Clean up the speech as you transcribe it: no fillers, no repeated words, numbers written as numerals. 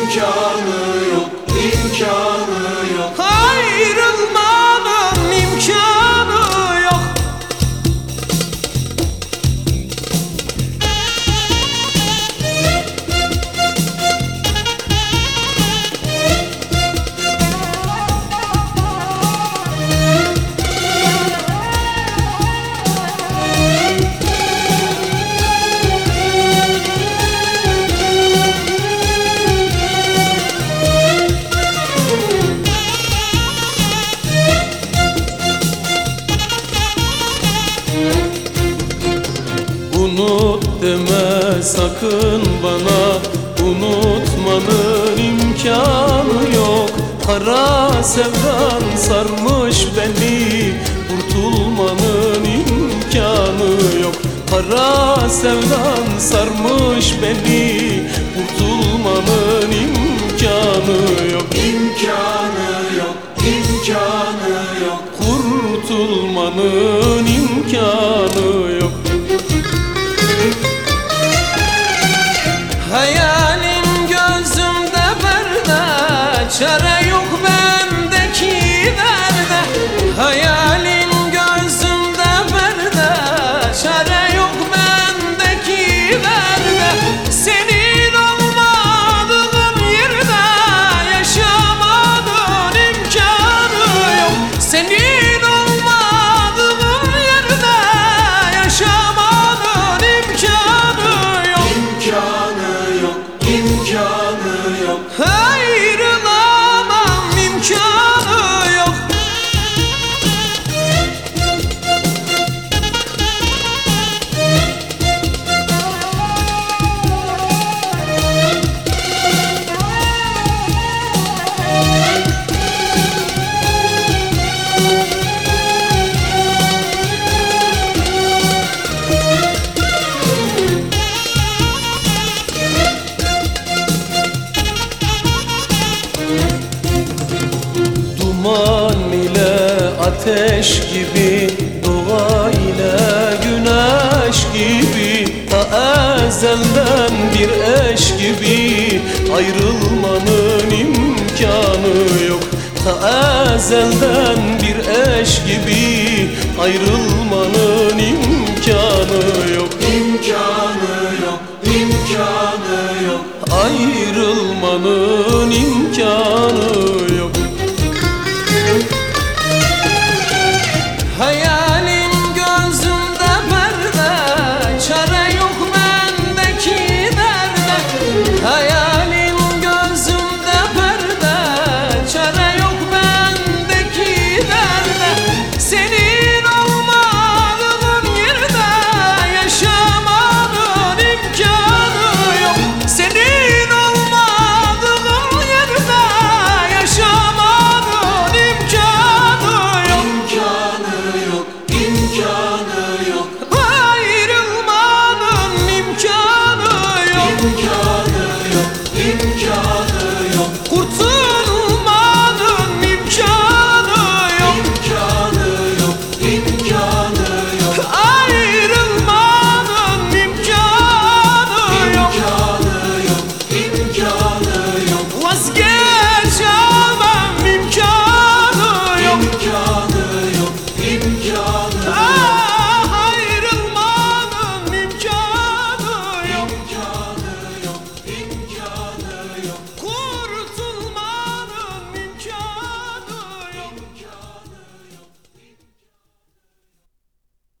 imkanı yok, imkanı yok. Ayrılmanın imkanı yok. Unut deme sakın bana, unutmanın imkanı yok. Kara sevdan sarmış beni, kurtulmanın imkanı yok. Kara sevdan sarmış beni, kurtulmanın imkanı yok. İmkanı yok, imkanı yok. Kurtulmanın imkanı yok. Hayalin gözümde perde, çare yok bendeki derde. Hayalin gözümde perde, çare yok bendeki derde. Senin olmadığın yerde yaşamanın imkanı yok. Senin olmadığın yerde yaşamanın imkanı yok. İmkanı yok, imkanı yok. Ayrılamam imkanı yok. Duman ile ateş gibi, doğa ile güneş gibi, ta ezelden bir eş gibi, ayrılmanın imkanı yok. Ta ezelden bir eş gibi, ayrılmanın imkanı yok. İmkanı yok, imkanı yok. Ayrılmanın imkanı yok.